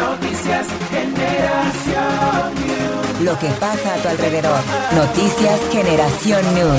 Noticias Generación News. Lo que pasa a tu alrededor. Noticias Generación News.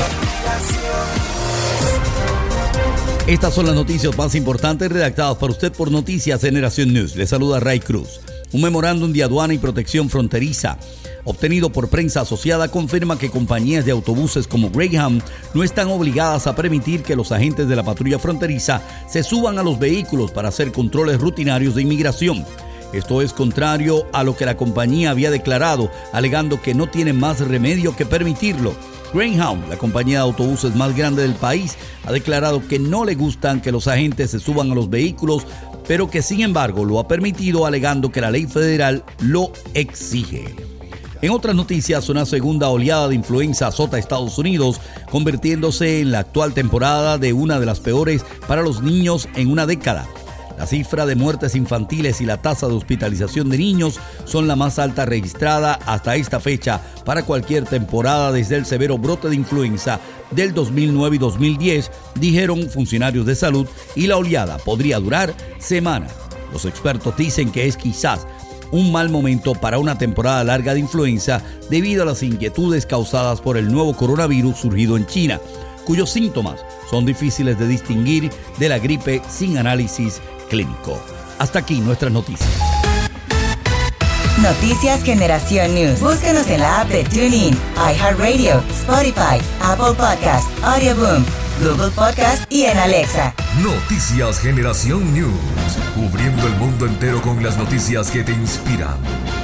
Estas son las noticias más importantes redactadas para usted por Noticias Generación News. Le saluda Ray Cruz. Un memorándum de aduana y protección fronteriza obtenido por prensa asociada confirma que compañías de autobuses como Greyhound no están obligadas a permitir que los agentes de la patrulla fronteriza se suban a los vehículos para hacer controles rutinarios de inmigración. Esto es contrario a lo que la compañía había declarado, alegando que no tiene más remedio que permitirlo. Greyhound, la compañía de autobuses más grande del país, ha declarado que no le gustan que los agentes se suban a los vehículos, pero que sin embargo lo ha permitido, alegando que la ley federal lo exige. En otras noticias, una segunda oleada de influenza azota a Estados Unidos, convirtiéndose en la actual temporada de una de las peores para los niños en una década. La cifra de muertes infantiles y la tasa de hospitalización de niños son la más alta registrada hasta esta fecha para cualquier temporada desde el severo brote de influenza del 2009 y 2010, dijeron funcionarios de salud, y la oleada podría durar semanas. Los expertos dicen que es quizás un mal momento para una temporada larga de influenza debido a las inquietudes causadas por el nuevo coronavirus surgido en China, cuyos síntomas son difíciles de distinguir de la gripe sin análisis clínico. Hasta aquí nuestras noticias. Noticias Generación News. Búscanos en la app de TuneIn, iHeartRadio, Spotify, Apple Podcast, Audioboom, Google Podcast y en Alexa. Noticias Generación News. Cubriendo el mundo entero con las noticias que te inspiran.